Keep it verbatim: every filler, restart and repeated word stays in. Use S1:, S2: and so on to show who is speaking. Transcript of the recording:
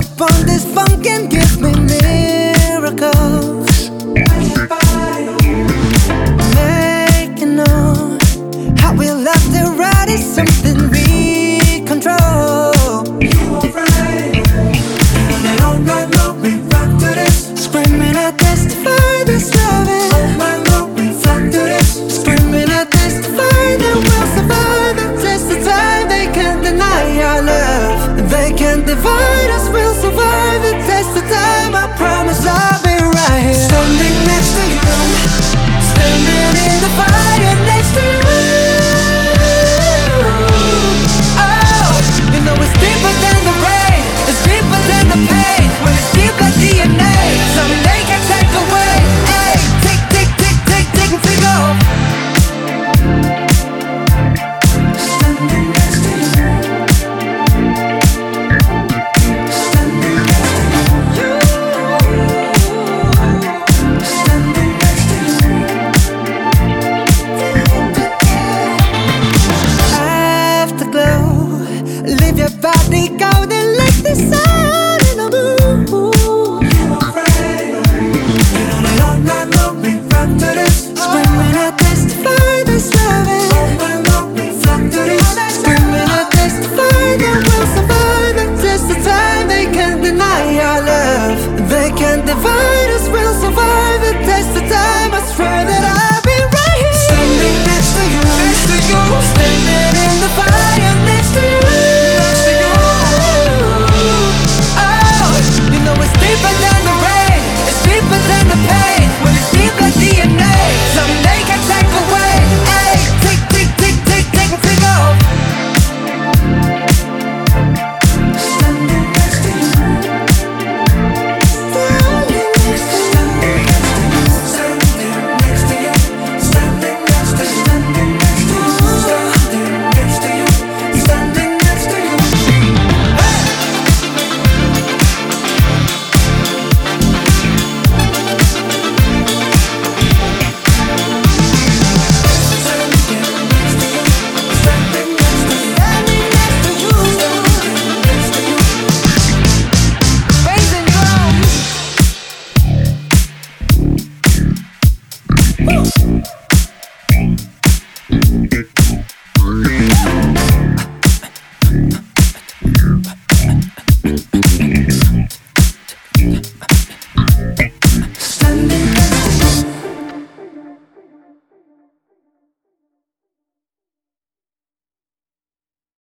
S1: up on this funk and give me miracles. Make you know how we love to ride is something we control. You are right. And all night long we rock to this. Screaming I testify this loving. All night long we rock to this. Screaming I testify that we'll survive the test of time. They can't deny our love. They can't divide us. We'll survive the test of time. I promise I'll be right here, standing next to you, standing in the fire next to you. Oh, you know it's deeper than the rain, it's deeper than the pain. When it's deep like D N A, something they can take away. Hey, tick, tick, tick, tick, tick, and tick off. Standing next to you, standing next to you, standing next to you. Afterglow, leave your body golden like the sun in a moon. You are right. You know that all night long we rock to this. Screaming I testify this loving. All night long we rock to this. Screaming I testify that we'll survive the test of time. They can't deny our love. They can't divide us. We'll survive the test of time. I swear that I'll be right here, standing next to you, next to you, standing in the fire next to you. Oh, you know it's deeper than the rain, it's deeper than the pain. When it's deep like D N A, something they can take away. Hey, tick, tick, tick, tick, tick, and tick off. Standing next to you, standing next to you, standing next to you, standing next to you, standing next to you, standing next to you, standing next to you. Raising drums. Woo!